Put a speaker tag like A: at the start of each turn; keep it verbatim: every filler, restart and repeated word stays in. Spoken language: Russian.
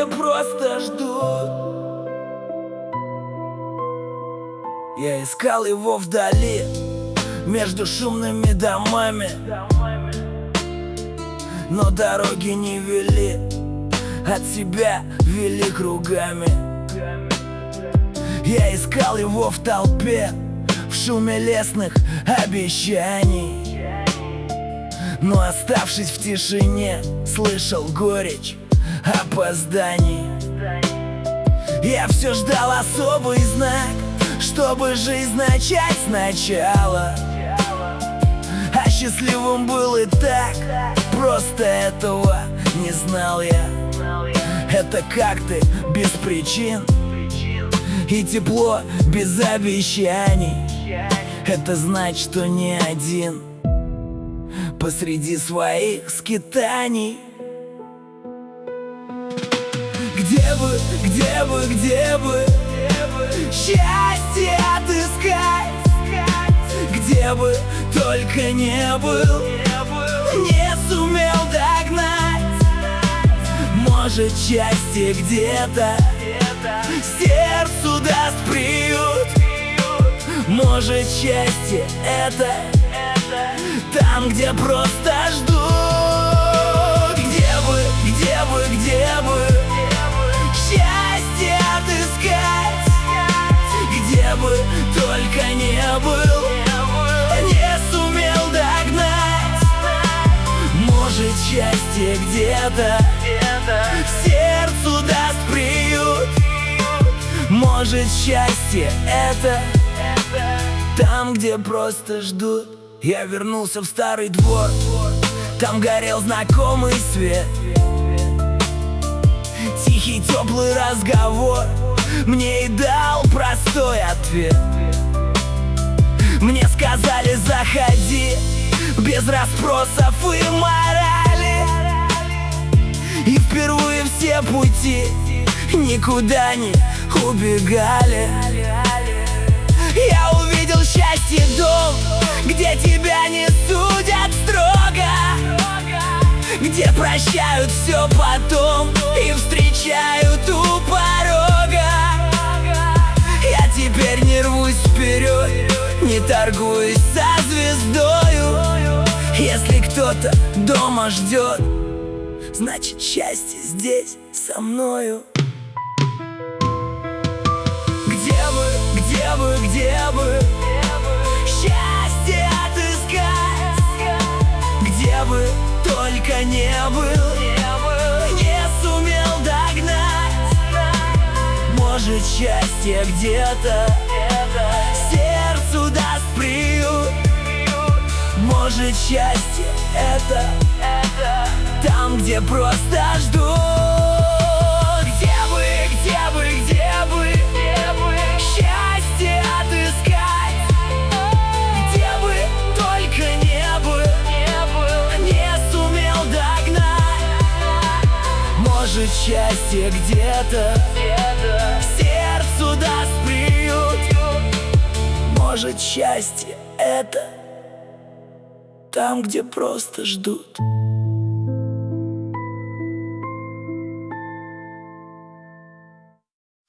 A: просто ждут. Я искал его вдали, между шумными домами, но дороги не вели, от себя вели кругами. Я искал его в толпе, в шуме лесных обещаний, но оставшись в тишине, слышал горечь опозданий. Я все ждал особый знак, чтобы жизнь начать сначала. А счастливым был и так, просто этого не знал я. Это как ты без причин, и тепло без обещаний. Это значит, что не один посреди своих скитаний. Где бы, где бы, где бы счастье отыскать, где бы только не был, не сумел догнать. Может, счастье где-то сердцу даст приют. Может, счастье это там, где просто ждут. Где бы, где бы, где бы счастье отыскать, где бы только не был, не сумел догнать. Может, счастье где-то сердцу даст приют. Может, счастье это там, где просто ждут. Я вернулся в старый двор, там горел знакомый свет. Тихий теплый разговор мне и дал простой ответ. Мне сказали: заходи, без расспросов и морали. И впервые все пути никуда не убегали. Я увидел счастье дом, где тебя не судят строго, где прощают все потом и встречают у порога. Я теперь не рвусь вперед, не торгуюсь со звездою. Если кто-то дома ждет, значит, счастье здесь со мною. Где бы, где бы, где бы счастье отыскать, где бы только не был, не сумел догнать. Может, счастье где-то сердцу даст приют. Может, счастье это там, где просто ждут. Где бы, где бы, где бы счастье отыскать, где бы только не был, не сумел догнать. Может, счастье где-то сердцу даст приют. Может, счастье это там, где просто ждут.